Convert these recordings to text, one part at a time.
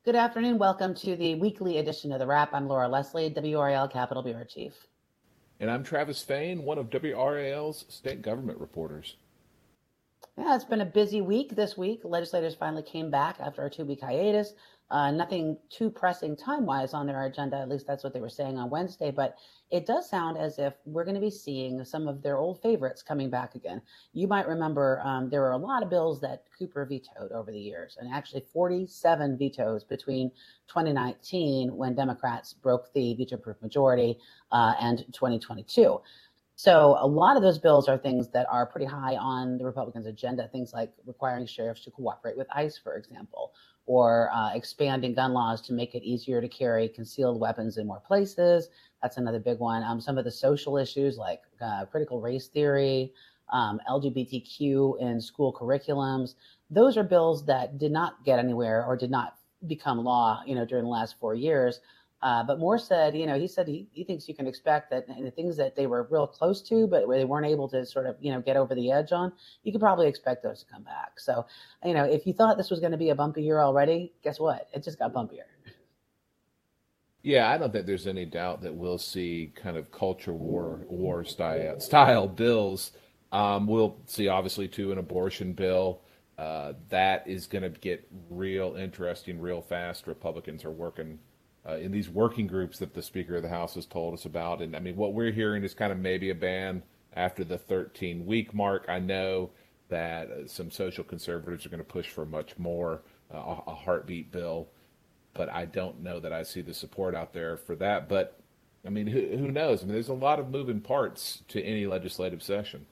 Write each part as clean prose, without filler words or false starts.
Good afternoon. Welcome to the weekly edition of The Wrap. I'm Laura Leslie, WRAL Capitol Bureau Chief. And I'm Travis Fain, one of WRAL's state government reporters. Yeah, it's been a busy week this week. Legislators finally came back after a 2 week hiatus. Nothing too pressing time wise on their agenda. At least that's what they were saying on Wednesday. But it does sound as if we're going to be seeing some of their old favorites coming back again. You might remember there were a lot of bills that Cooper vetoed over the years, and actually 47 vetoes between 2019, when Democrats broke the veto proof majority, and 2022. So a lot of those bills are things that are pretty high on the Republicans' agenda. Things like requiring sheriffs to cooperate with ICE, for example, or expanding gun laws to make it easier to carry concealed weapons in more places. That's another big one. Some of the social issues like critical race theory, LGBTQ in school curriculums. Those are bills that did not get anywhere or did not become law, during the last 4 years. But Moore said, he said he thinks you can expect that the things that they were real close to, but where they weren't able to sort of, get over the edge on, you could probably expect those to come back. So, if you thought this was going to be a bumpy year already, guess what? It just got bumpier. Yeah, I don't think there's any doubt that we'll see kind of culture war style bills. We'll see obviously too an abortion bill. That is going to get real interesting real fast. Republicans are working in these working groups that the Speaker of the House has told us about. And I mean, what we're hearing is kind of maybe a ban after the 13-week mark. I know that some social conservatives are going to push for much more, a heartbeat bill, but I don't know that I see the support out there for that. But I mean, who knows? I mean, there's a lot of moving parts to any legislative session.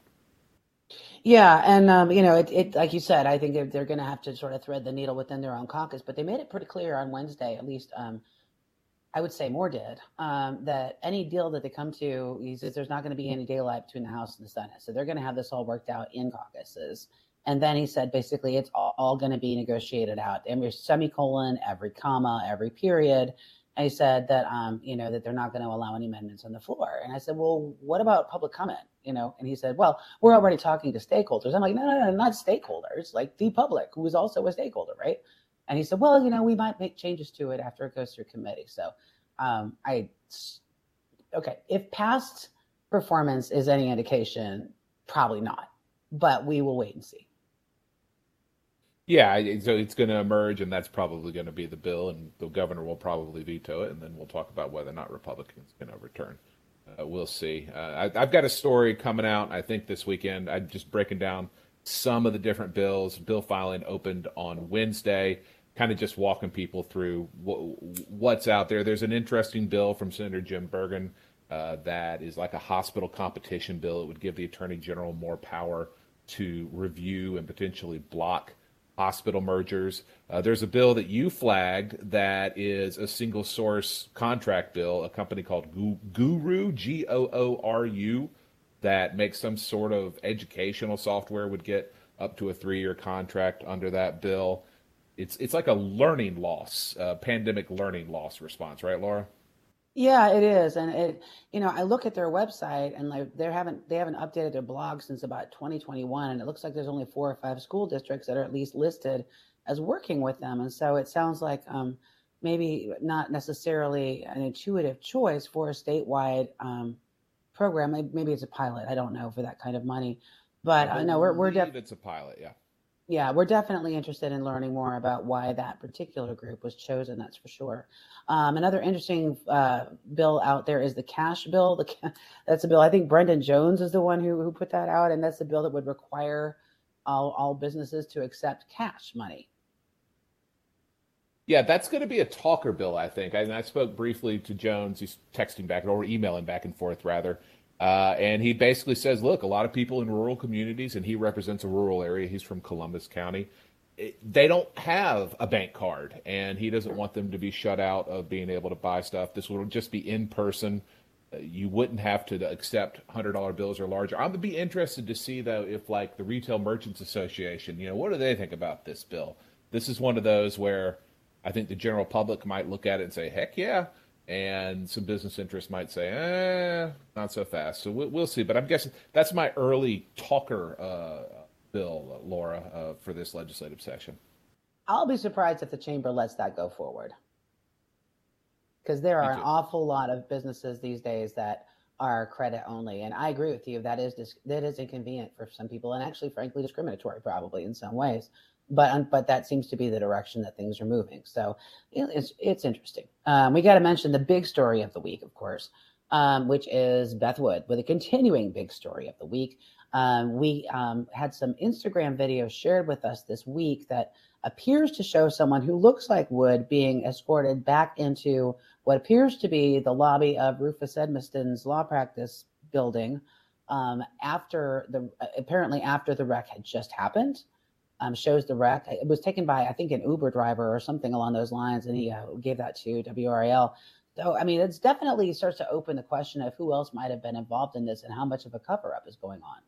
Yeah, and it like you said, I think they're going to have to sort of thread the needle within their own caucus. But they made it pretty clear on Wednesday, at least. I would say Moore did, that any deal that they come to, he says there's not going to be any daylight between the House and the Senate. So they're going to have this all worked out in caucuses. And then he said basically it's all going to be negotiated out. Every semicolon, every comma, every period. And he said that, that they're not going to allow any amendments on the floor. And I said, well, what about public comment? And he said, well, we're already talking to stakeholders. I'm like, no, not stakeholders, like the public, who is also a stakeholder, right? And he said, well, we might make changes to it after it goes through committee. So I, okay, if past performance is any indication, probably not, but we will wait and see. Yeah, so it's going to emerge, and that's probably going to be the bill, and the governor will probably veto it, and then we'll talk about whether or not Republicans can overturn. We'll see. I've got a story coming out, I think, this weekend. I'm just breaking down some of the different bills. Bill filing opened on Wednesday, kind of just walking people through what's out there. There's an interesting bill from Senator Jim Bergen that is like a hospital competition bill. It would give the Attorney General more power to review and potentially block hospital mergers. There's a bill that you flagged that is a single source contract bill, a company called Guru, Gooru, that makes some sort of educational software would get up to a 3-year contract under that bill. It's like a learning loss, pandemic learning loss response, right, Laura? Yeah, it is, and I look at their website and like they haven't updated their blog since about 2021, and it looks like there's only 4 or 5 school districts that are at least listed as working with them, and so it sounds like maybe not necessarily an intuitive choice for a statewide program. Maybe it's a pilot. I don't know for that kind of money, I but no, we're believe it's a pilot, yeah. yeah, we're definitely interested in learning more about why that particular group was chosen. That's for sure. Another interesting bill out there is the cash bill. That's a bill. I think Brendan Jones is the one who put that out, and that's a bill that would require all businesses to accept cash money. Yeah, that's going to be a talker bill, I think. I spoke briefly to Jones. He's texting back or emailing back and forth, rather. And he basically says, look, a lot of people in rural communities, and he represents a rural area. He's from Columbus County. They don't have a bank card, and he doesn't want them to be shut out of being able to buy stuff. This will just be in person. You wouldn't have to accept $100 bills or larger. I'm gonna be interested to see though if like the Retail Merchants Association, what do they think about this bill? This is one of those where I think the general public might look at it and say, heck yeah. And some business interests might say, not so fast. So we'll see. But I'm guessing that's my early talker bill, Laura, for this legislative session. I'll be surprised if the chamber lets that go forward, because there Me are an too. awful lot of businesses these days that are credit only, and I agree with you. That is inconvenient for some people, and actually, frankly, discriminatory probably in some ways. But that seems to be the direction that things are moving. So it's interesting. We got to mention the big story of the week, of course, which is Beth Wood with a continuing big story of the week. We had some Instagram videos shared with us this week that appears to show someone who looks like Wood being escorted back into what appears to be the lobby of Rufus Edmiston's law practice building after the apparently after the wreck had just happened. Shows the wreck. It was taken by, I think, an Uber driver or something along those lines, and he gave that to WRAL. So, I mean, it's definitely starts to open the question of who else might have been involved in this and how much of a cover up is going on.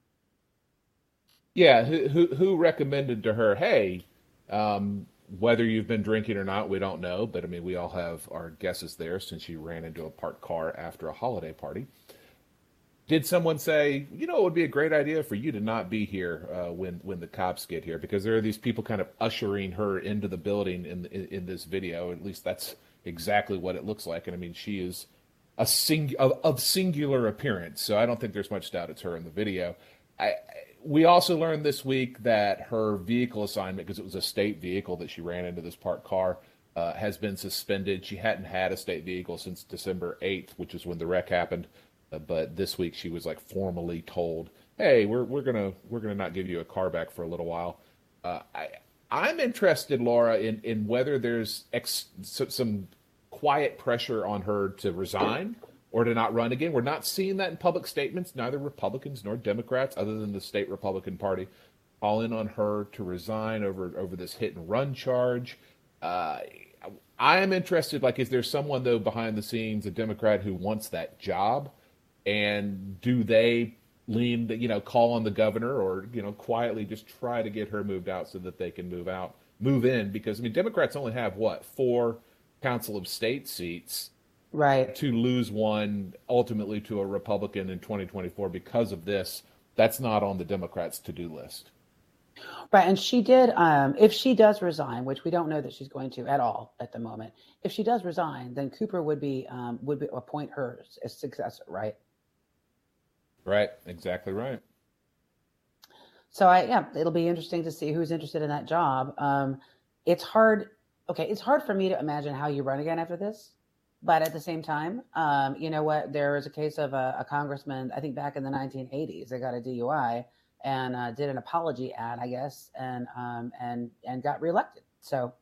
Yeah, who recommended to her, hey, whether you've been drinking or not, we don't know, but I mean, we all have our guesses there since you ran into a parked car after a holiday party. Did someone say, you know, it would be a great idea for you to not be here when the cops get here, because there are these people kind of ushering her into the building in this video. At least that's exactly what it looks like. And I mean, she is of singular appearance, so I don't think there's much doubt it's her in the video. I We also learned this week that her vehicle assignment, because it was a state vehicle that she ran into this parked car, has been suspended. She hadn't had a state vehicle since December 8th, which is when the wreck happened. But this week she was like formally told, "Hey, we're gonna not give you a car back for a little while." I'm interested, Laura, in whether there's some quiet pressure on her to resign or to not run again. We're not seeing that in public statements, neither Republicans nor Democrats, other than the state Republican Party, calling on her to resign over this hit and run charge. Uh, I am interested, like, is there someone though behind the scenes, a Democrat who wants that job, and do they call on the governor, or quietly just try to get her moved out so that they can move in? Because I mean, Democrats only have what, four Council of State seats, Right. to lose one ultimately to a Republican in 2024 because of this. That's not on the Democrats' to-do list. Right. And she did, if she does resign, which we don't know that she's going to at all at the moment, if she does resign, then Cooper would be appoint her as successor, right? Right, exactly right. So yeah, it'll be interesting to see who's interested in that job. It's hard. Okay, it's hard for me to imagine how you run again after this, but at the same time, you know what? There was a case of a congressman, I think back in the 1980s, that got a DUI and did an apology ad, I guess, and got reelected. So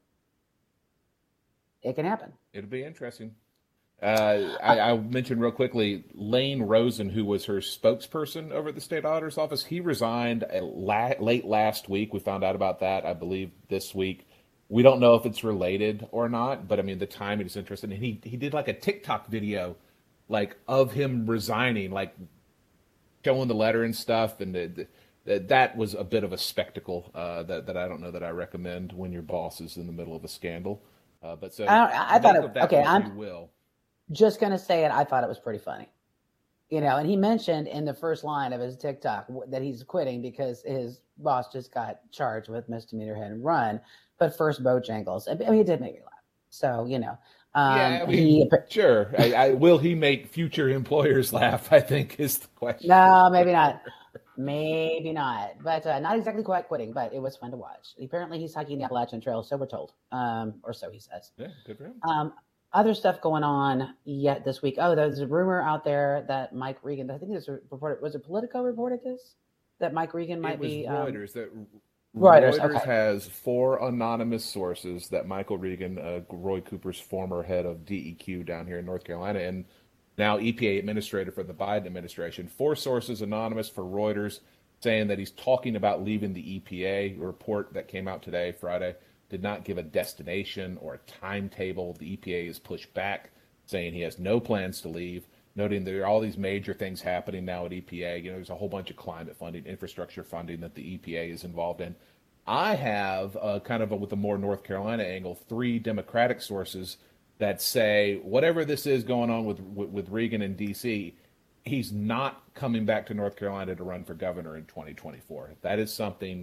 it can happen. It'll be interesting. Uh, I mentioned real quickly Lane Rosen, who was her spokesperson over at the state auditor's office. He resigned late last week. We found out about that, I believe, this week. We don't know if it's related or not, but I mean, the timing is interesting. And he did like a TikTok video, like of him resigning, like showing the letter and stuff. And that was a bit of a spectacle that I don't know that I recommend when your boss is in the middle of a scandal. But so I thought make it. of that Okay, what I'm you will. just gonna say it. I thought it was pretty funny. And he mentioned in the first line of his TikTok that he's quitting because his boss just got charged with misdemeanor hit and run. But first, Bojangles. I mean, it did make me laugh. So, Yeah, I mean, he sure. Will he make future employers laugh? I think is the question. no, maybe not. Maybe not. But not exactly quite quitting, but it was fun to watch. Apparently, he's hiking the Appalachian Trail, so we're told. Or so he says. Yeah, good for him. Other stuff going on yet this week. Oh, there's a rumor out there that Mike Regan, I think this was reported, was it Politico reported this? That Mike Regan It might was be Reuters that Reuters. Reuters Okay. has four anonymous sources that Michael Regan, Roy Cooper's former head of DEQ down here in North Carolina, and now EPA administrator for the Biden administration, four sources anonymous for Reuters, saying that he's talking about leaving the EPA. A report that came out today, Friday, did not give a destination or a timetable. The EPA is pushed back, saying he has no plans to leave, noting there are all these major things happening now at EPA. There's a whole bunch of climate funding, infrastructure funding that the EPA is involved in. I have with a more North Carolina angle, three Democratic sources that say whatever this is going on with Regan in D.C., he's not coming back to North Carolina to run for governor in 2024. That is something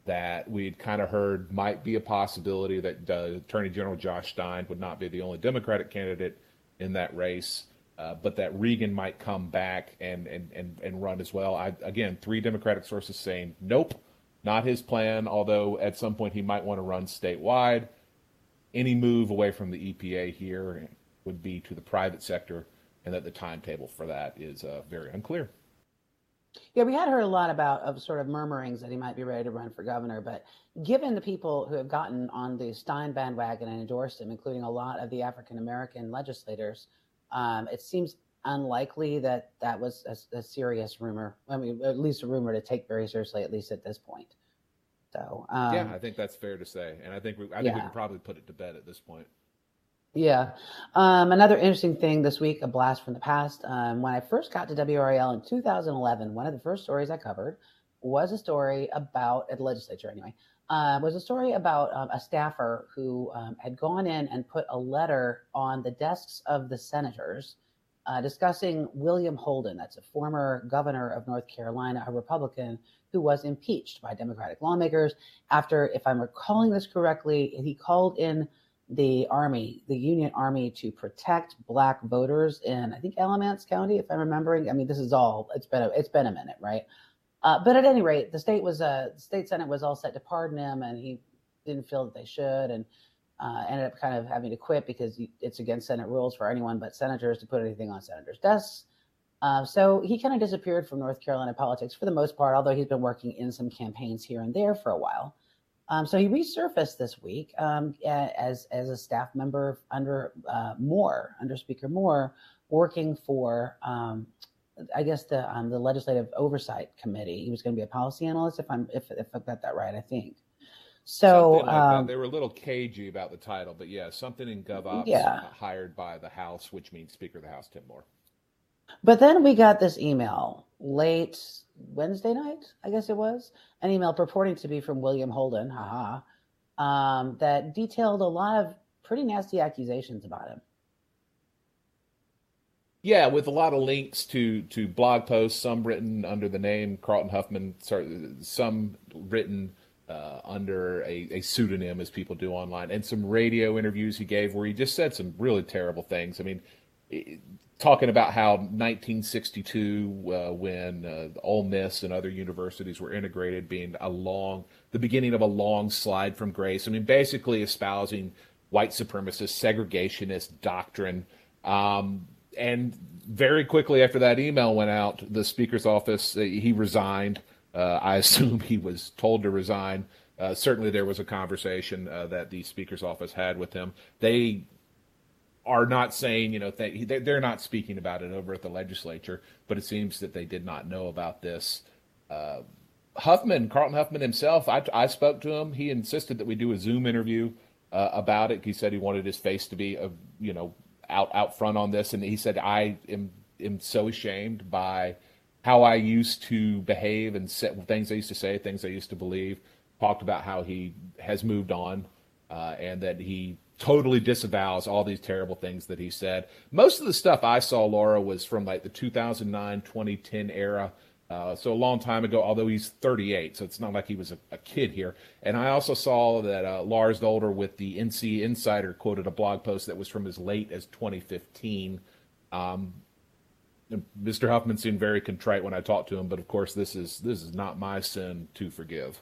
that we'd kind of heard might be a possibility that Attorney General Josh Stein would not be the only Democratic candidate in that race, but that Regan might come back and run as well. Again, three Democratic sources saying, nope, not his plan, although at some point he might want to run statewide. Any move away from the EPA here would be to the private sector, and that the timetable for that is very unclear. Yeah, we had heard a lot of sort of murmurings that he might be ready to run for governor, but given the people who have gotten on the Stein bandwagon and endorsed him, including a lot of the African American legislators, it seems unlikely that that was a serious rumor. I mean, at least a rumor to take very seriously, at least at this point. So yeah, I think that's fair to say, and I think we can probably put it to bed at this point. Yeah. Another interesting thing this week, a blast from the past. When I first got to WRAL in 2011, one of the first stories I covered was a story about, at the legislature anyway, was a story about a staffer who had gone in and put a letter on the desks of the senators discussing William Holden. That's a former governor of North Carolina, a Republican who was impeached by Democratic lawmakers after, if I'm recalling this correctly, he called in the Army, the Union Army, to protect Black voters in, I think, Alamance County, if I'm remembering. I mean, this is all, it's been a minute, right? But at any rate, the state Senate was all set to pardon him, and he didn't feel that they should, and ended up kind of having to quit because it's against Senate rules for anyone but senators to put anything on senators' desks. So he kind of disappeared from North Carolina politics for the most part, although he's been working in some campaigns here and there for a while. So he resurfaced this week as a staff member under Speaker Moore, working for I guess the Legislative Oversight Committee. He was going to be a policy analyst, if I've got that right, I think. So something like that. They were a little cagey about the title, but yeah, something in GovOps, hired by the House, which means Speaker of the House Tim Moore. But then we got this email late Wednesday night, I guess it was, an email purporting to be from William Holden, that detailed a lot of pretty nasty accusations about him. Yeah, with a lot of links to blog posts, some written under the name Carlton Huffman, some written under a pseudonym, as people do online, and some radio interviews he gave where he just said some really terrible things. I mean, talking about how 1962, when Ole Miss and other universities were integrated, being the beginning of a long slide from grace. I mean, basically espousing white supremacist, segregationist doctrine. And very quickly after that email went out, the Speaker's office, he resigned. I assume he was told to resign. Certainly there was a conversation that the Speaker's office had with him. They are not saying, they're not speaking about it over at the legislature, but it seems that they did not know about this. Carlton Huffman himself, I spoke to him. He insisted that we do a Zoom interview about it. He said he wanted his face to be, out front on this. And he said, I am so ashamed by how I used to behave and things I used to say, things I used to believe. Talked about how he has moved on and that he totally disavows all these terrible things that he said. Most of the stuff I saw, Laura, was from like the 2009, 2010 era. So a long time ago, although he's 38, so it's not like he was a kid here. And I also saw that Lars Dolder with the NC Insider quoted a blog post that was from as late as 2015. Mr. Huffman seemed very contrite when I talked to him, but of course this is not my sin to forgive.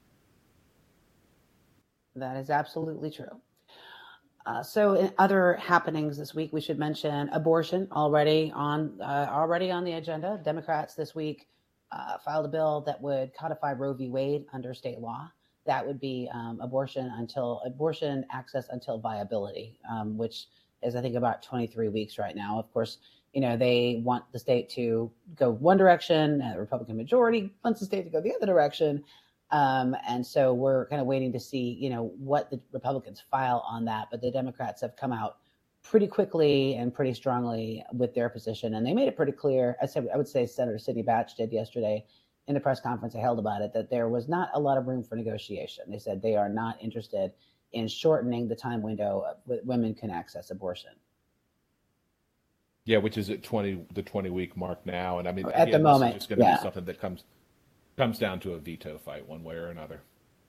That is absolutely true. So in other happenings this week, we should mention abortion already on the agenda. Democrats this week filed a bill that would codify Roe v. Wade under state law. That would be abortion access until viability, which is, I think, about 23 weeks right now. Of course, they want the state to go one direction, and the Republican majority wants the state to go the other direction. And so we're kind of waiting to see, what the Republicans file on that. But the Democrats have come out pretty quickly and pretty strongly with their position. And they made it pretty clear, I would say Senator Sidney Batch did yesterday in the press conference I held about it, that there was not a lot of room for negotiation. They said they are not interested in shortening the time window that women can access abortion. Yeah, which is at the 20-week mark now. And I mean, at the moment, it's just going to be something that comes down to a veto fight one way or another.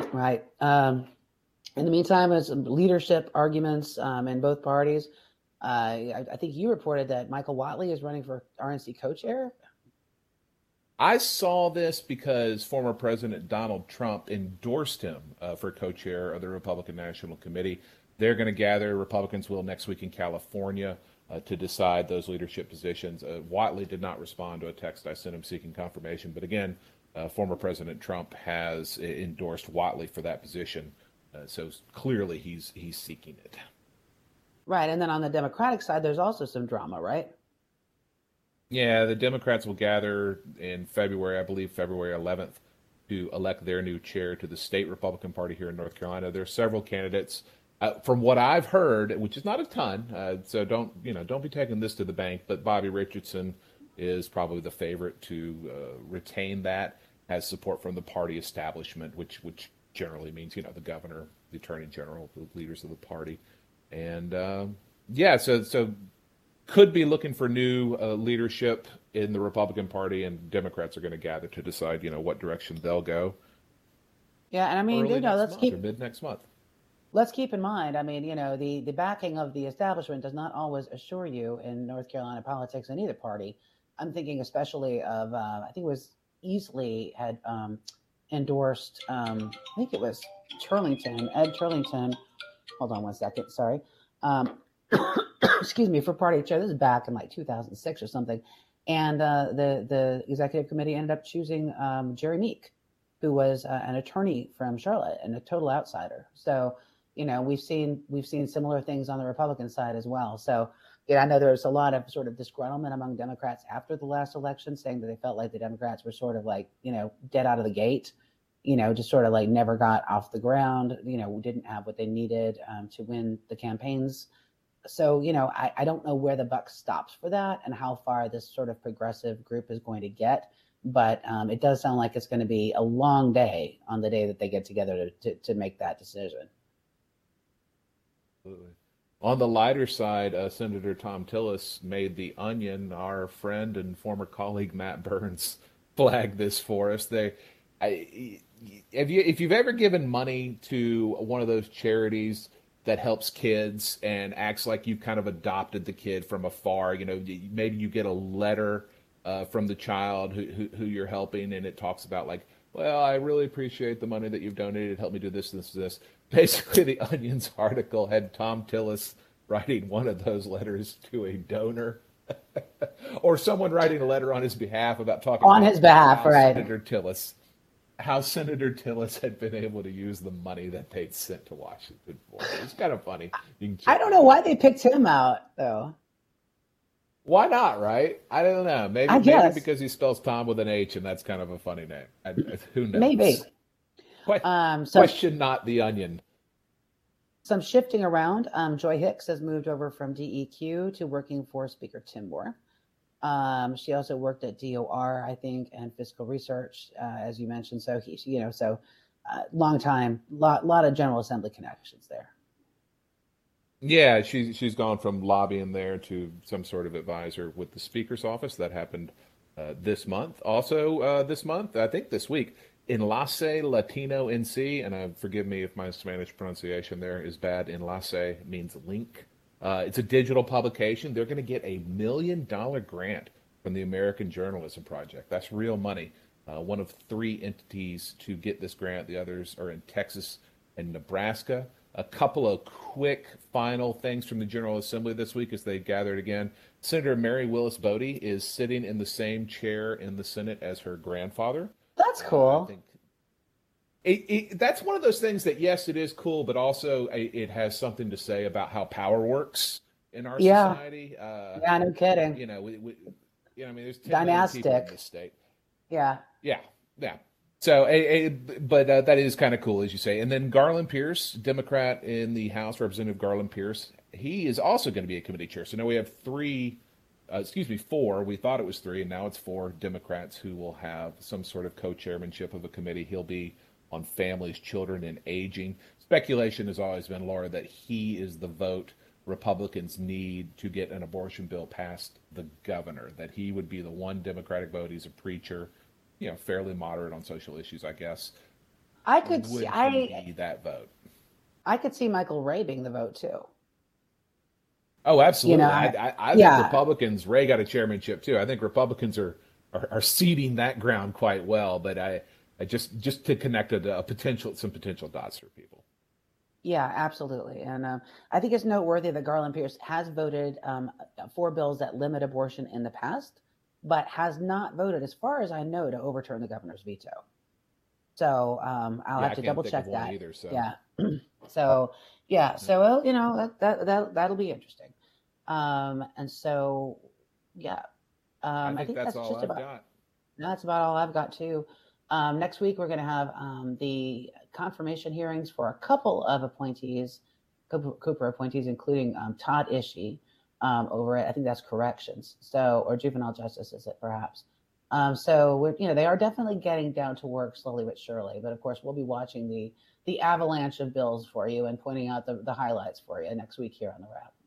Right. In the meantime, as leadership arguments in both parties, I think you reported that Michael Watley is running for RNC co-chair. I saw this because former President Donald Trump endorsed him for co-chair of the Republican National Committee. They're going to gather, Republicans will, next week in California to decide those leadership positions. Watley did not respond to a text I sent him seeking confirmation, but again, former President Trump has endorsed Watley for that position, so clearly he's seeking it. Right, and then on the Democratic side, there's also some drama, right? Yeah, the Democrats will gather in February, I believe February 11th, to elect their new chair to the state Republican Party here in North Carolina. There are several candidates. From what I've heard, which is not a ton, so don't be taking this to the bank. But Bobby Richardson is probably the favorite to retain that. Has support from the party establishment, which generally means the governor, the attorney general, the leaders of the party, and yeah, so could be looking for new leadership in the Republican Party, and Democrats are going to gather to decide, what direction they'll go. Yeah, and I mean, Early next let's month or keep mid next month. let's keep in mind. I mean, the backing of the establishment does not always assure you in North Carolina politics in either party. I'm thinking especially of I think it was Easley had endorsed. I think it was Ed Turlington. Hold on one second. Sorry. Excuse me, for party chair. This is back in like 2006 or something. And the executive committee ended up choosing Jerry Meek, who was an attorney from Charlotte and a total outsider. So, we've seen similar things on the Republican side as well. So, I know there's a lot of sort of disgruntlement among Democrats after the last election, saying that they felt like the Democrats were sort of like, dead out of the gate, just sort of like never got off the ground, didn't have what they needed to win the campaigns. So, I don't know where the buck stops for that and how far this sort of progressive group is going to get. But it does sound like it's going to be a long day on the day that they get together to make that decision. Absolutely. On the lighter side, Senator Tom Tillis made the Onion, our friend and former colleague Matt Burns, flag this for us. If you've ever given money to one of those charities that helps kids and acts like you've kind of adopted the kid from afar, maybe you get a letter from the child who you're helping, and it talks about like, well, I really appreciate the money that you've donated. Help me do this, this, this. Basically, the Onion's article had Tom Tillis writing one of those letters to a donor, or someone writing a letter on his behalf about talking on about his behalf, right? How Senator Tillis had been able to use the money that they'd sent to Washington for. It's kind of funny. I don't know why they picked him out, though. Why not, right? I don't know. Maybe because he spells Tom with an H, and that's kind of a funny name. Who knows? Maybe. Question not the Onion. Some shifting around. Joy Hicks has moved over from DEQ to working for Speaker Tim Moore. She also worked at DOR, I think, and fiscal research, as you mentioned. So long time, lot of General Assembly connections there. Yeah, she's gone from lobbying there to some sort of advisor with the Speaker's office. That happened this month. Also, this month, I think this week, Enlace Latino NC, and forgive me if my Spanish pronunciation there is bad. Enlace means link. It's a digital publication. They're going to get $1 million grant from the American Journalism Project. That's real money. One of 3 entities to get this grant. The others are in Texas and Nebraska. A couple of quick final things from the General Assembly this week as they gathered again. Senator Mary Willis Bodie is sitting in the same chair in the Senate as her grandfather. That's cool. I think that's one of those things that, yes, it is cool, but also it has something to say about how power works in our society. Yeah, no kidding. There's 10 million people in this state. Yeah. So, but that is kind of cool, as you say. And then Garland Pierce, Democrat in the House, Representative Garland Pierce, he is also going to be a committee chair. So now we have 4. We thought it was 3, and now it's 4 Democrats who will have some sort of co-chairmanship of a committee. He'll be on families, children, and aging. Speculation has always been, Laura, that he is the vote Republicans need to get an abortion bill past the governor, that he would be the one Democratic vote. He's a preacher, fairly moderate on social issues, I guess. I could see would he be that vote? I could see Michael Ray being the vote too. Oh, You know, absolutely. I think yeah, Republicans. Ray got a chairmanship too. I think Republicans are seeding that ground quite well. But I just to connect a potential some potential dots for people. yeah, absolutely. And I think it's noteworthy that Garland Pierce has voted for bills that limit abortion in the past, but has not voted, as far as I know, to overturn the governor's veto. So I'll Yeah, have I to can't double think of check one that. either. So Yeah. So yeah. yeah, So you know that'll be interesting. And so yeah. I I think think that's that's all just I've about got. that's about all I've got too. Next week we're going to have the confirmation hearings for a couple of appointees, Cooper appointees, including Todd Ishii over at, I think that's corrections, so, or juvenile justice is it perhaps. So we're, you know, they are definitely getting down to work slowly but surely. But of course, we'll be watching the avalanche of bills for you and pointing out the highlights for you next week here on the Wrap.